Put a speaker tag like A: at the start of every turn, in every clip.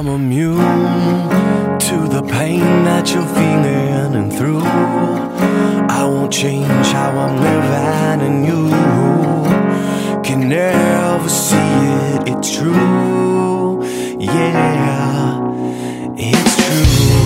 A: immune to the pain that you're feeling and through. I won't change how I'm living, and you can never see it. It's true, yeah, it's true.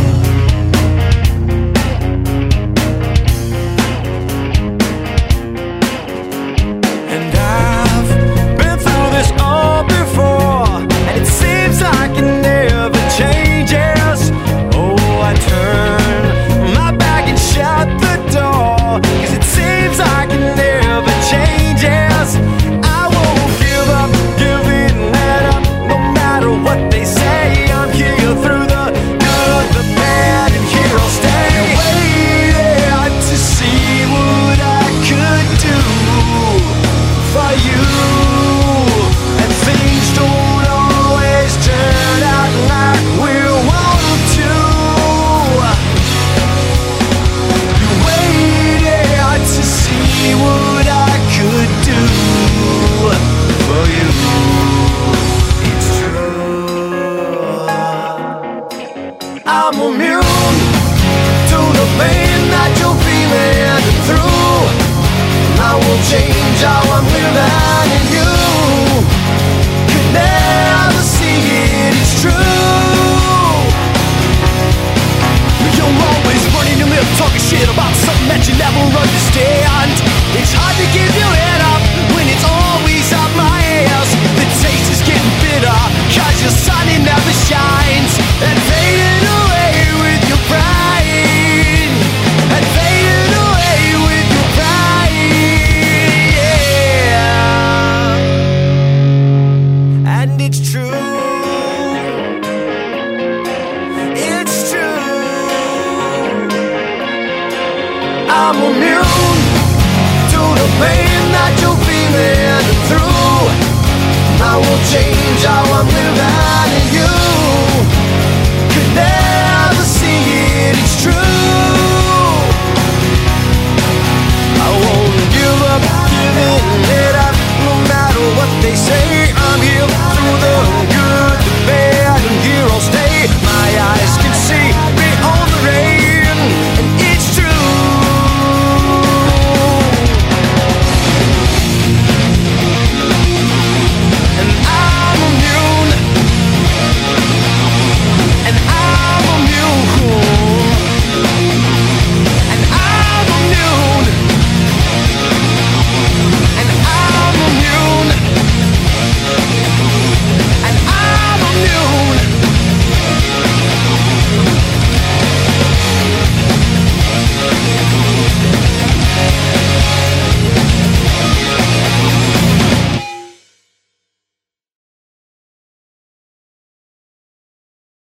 A: And I've been through this all before, and it seems like it never changes. Oh, I turn my back and shut the door, 'cause it seems like it never changes. I won't give up, give in, let up, no matter what they say. I'm here through the good, the bad, and here I'll stay. Waiting to see what I could do for you. And things don't always turn out like we want to. Waiting to see what I could do for you. It's true. I'm immune to the pain that you're feeling through. I won't change how I'm living, and you could never see it. It's true. You're always running your mouth, talking shit about something that you never understand. It's hard to give your head up when it's always up my ass. The taste is getting bitter, 'cause your sun it never shines. And fading away with your pride, and fading away with your pride, yeah. And it's true, it's true. I'm immune to the pain that you're feeling through. I won't change how